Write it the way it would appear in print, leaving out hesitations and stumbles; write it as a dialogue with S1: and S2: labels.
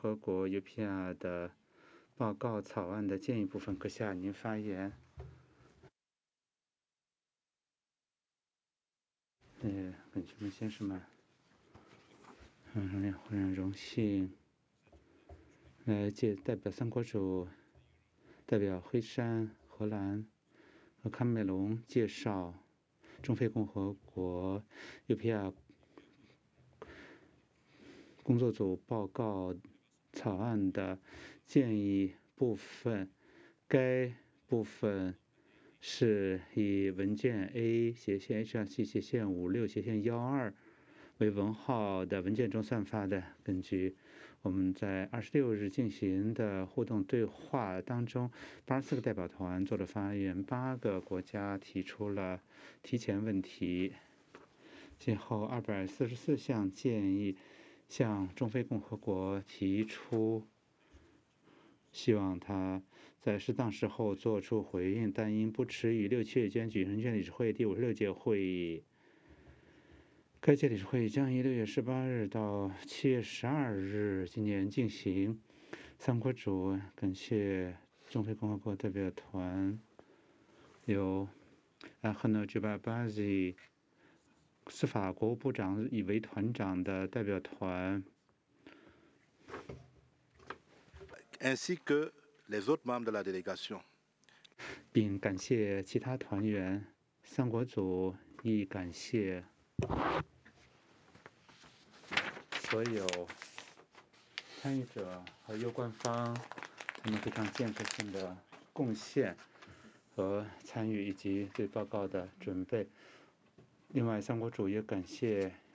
S1: 和国 UPR 的报告草案的建议部分，阁下您发言。同学们、先生们，很荣幸代表三国主，代表黑山、荷兰和喀麦隆介绍中非共和国 UPR 工作组报告草案的建议部分。该部分是以文件 A/HRC/56/12为文号的文件中散发的。根据我们在26日进行的互动对话当中，84个代表团做了发言，8个国家提出了提前问题，今后244项建议向中非共和国提出，希望他在适当时候做出回应，但因不迟于6、7月间举行人权理事会第56届会议。该届理事会将于6月18日到7月12日今年进行。三国主感谢中非共和国代表团由赫诺吉巴巴西司法国务部长以为团长的代表团，
S2: ainsi que les autres membres de la délégation.
S1: 并感谢其他团员。三国组亦感谢所有参与者和攸关方他们非常建设性的贡献和参与，以及对报告的准备。另外，三国组也感谢